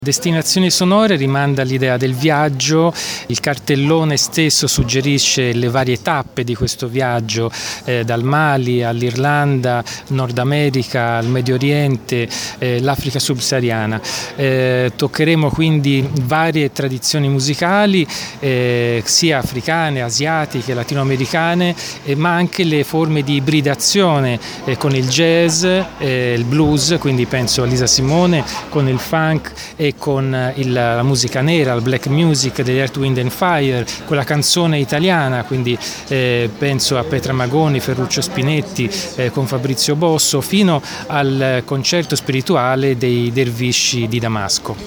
Destinazioni sonore rimanda all'idea del viaggio, il cartellone stesso suggerisce le varie tappe di questo viaggio, dal Mali all'Irlanda, Nord America, al Medio Oriente, l'Africa subsahariana. Toccheremo quindi varie tradizioni musicali, sia africane, asiatiche, latinoamericane, ma anche le forme di ibridazione con il jazz, il blues, quindi penso a Lisa Simone, con il funk e con la musica nera, il black music degli Earth, Wind and Fire, quella canzone italiana, quindi penso a Petra Magoni, Ferruccio Spinetti, con Fabrizio Bosso, fino al concerto spirituale dei Dervisci di Damasco.